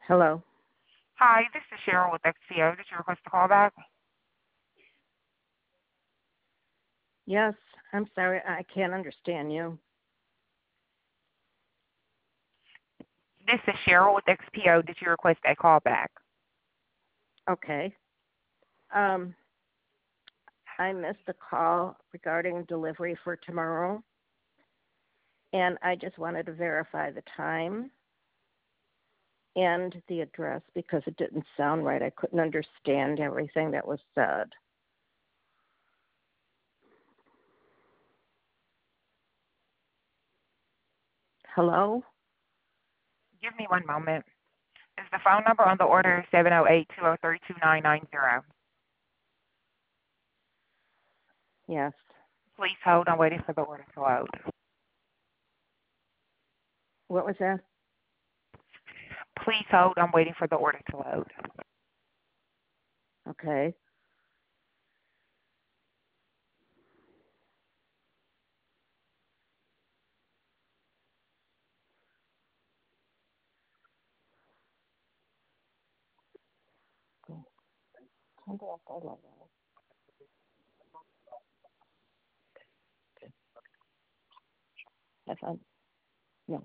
Hello. Hi, this is Cheryl with XCO. Did you request a call back? Yes, I'm sorry, I can't understand you. This is Cheryl with XPO. Did you request a call back? Okay. Um, I missed a call regarding delivery for tomorrow, and I just wanted to verify the time and the address because it didn't sound right. I couldn't understand everything that was said. Hello? Give me one moment. Is the phone number on the order 708-203-2990? Yes. Please hold. I'm waiting for the order to load. What was that? Please hold. I'm waiting for the order to load. Okay. Have fun. No.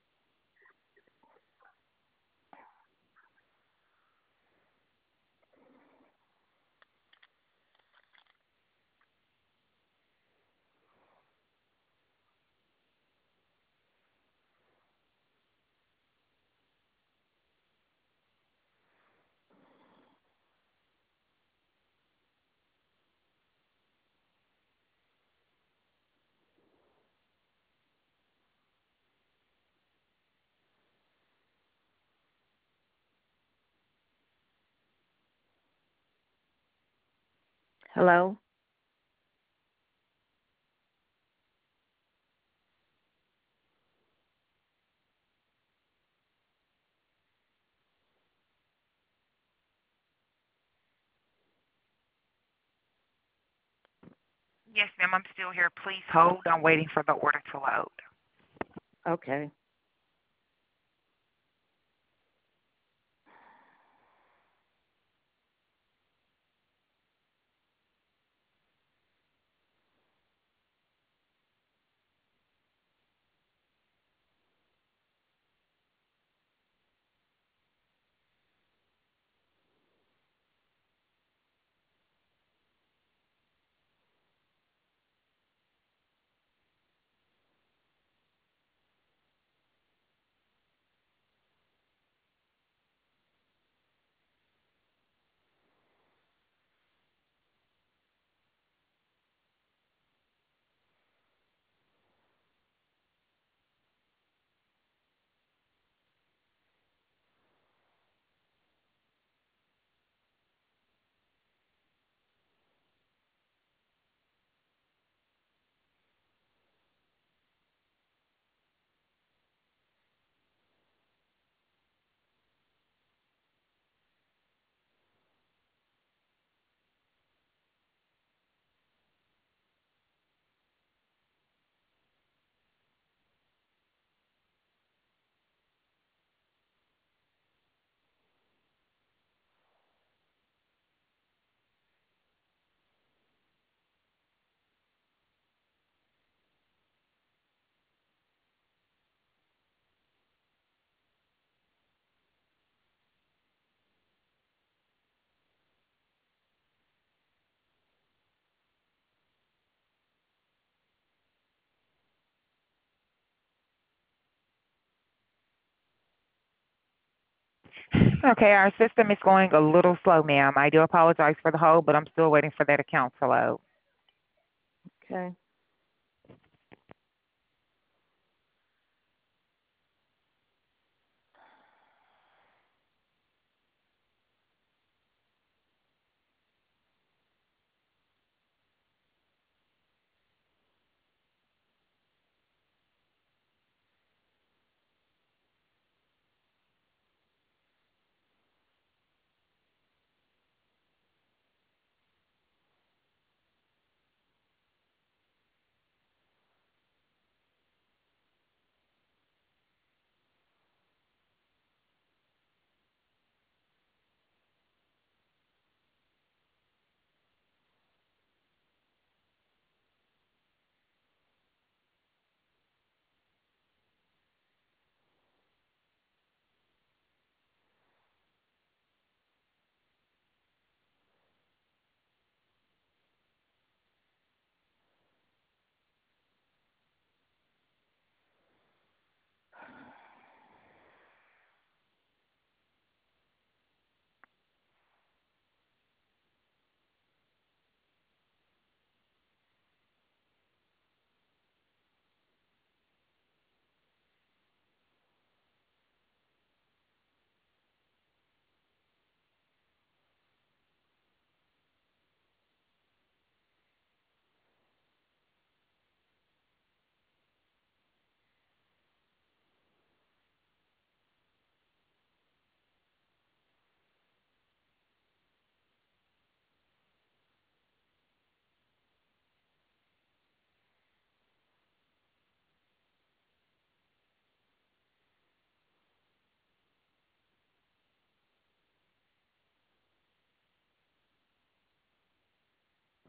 Hello? Yes, ma'am. I'm still here. Please hold. I'm waiting for the order to load. Okay. Okay, our system is going a little slow, ma'am. I do apologize for the hold, but I'm still waiting for that account to load. Okay.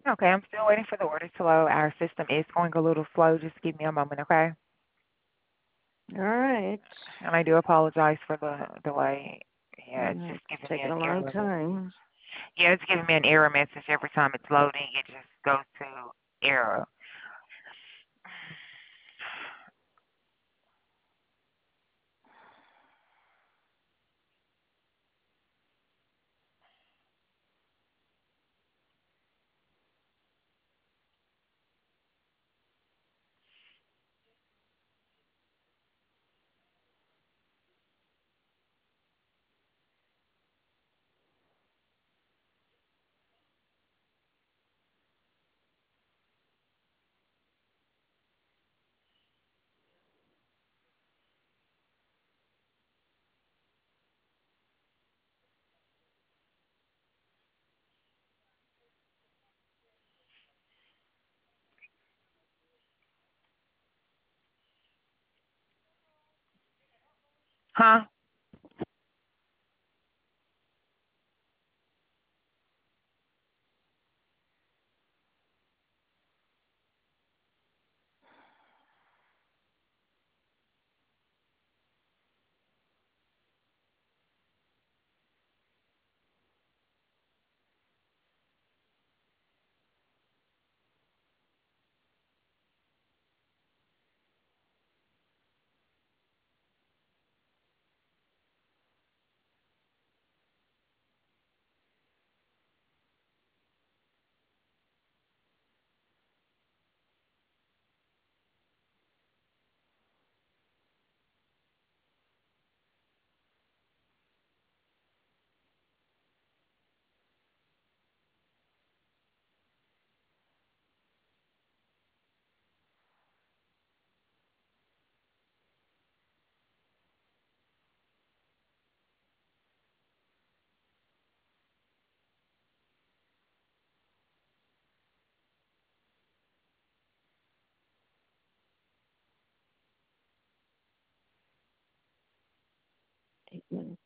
Okay, I'm still waiting for the order to load. Our system is going a little slow. Just give me a moment, okay? All right. And I do apologize for the delay. Yeah, it's It's just giving me taking an a long error message. time. Yeah, it's giving me an error message every time it's loading. It just goes to error. Huh? Statement.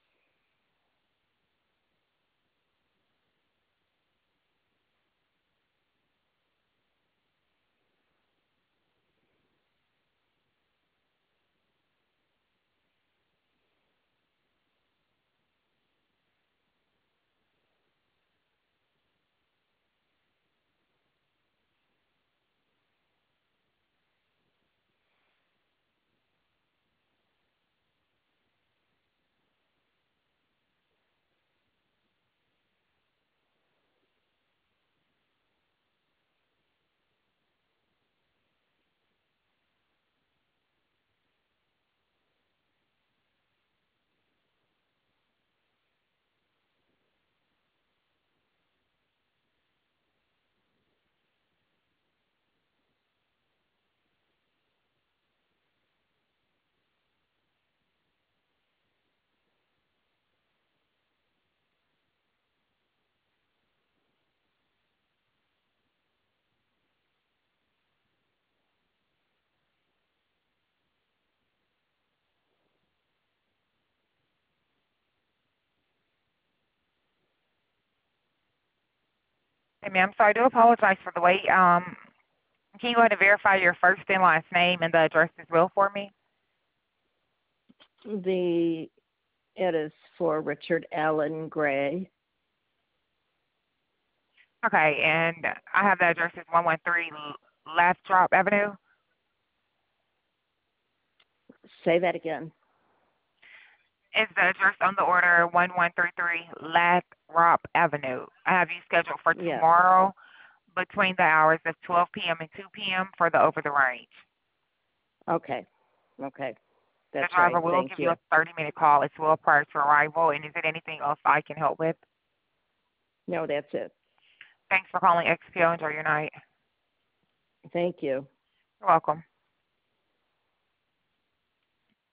Hey, ma'am, so I do apologize for the wait. Can you go ahead and verify your first and last name and the address as well for me? It is for Richard Allen Gray. Okay, and I have the address as 113 Lathrop Avenue. Say that again. Is the address on the order 1133 Lathrop Avenue? I have you scheduled for Yes. tomorrow between the hours of 12 p.m. and 2 p.m. for the over the range. Okay. Okay. The That's driver right. will Thank give you you. a 30-minute call as well prior to arrival. And is there anything else I can help with? No, that's it. Thanks for calling XPO. Enjoy your night. Thank you. You're welcome.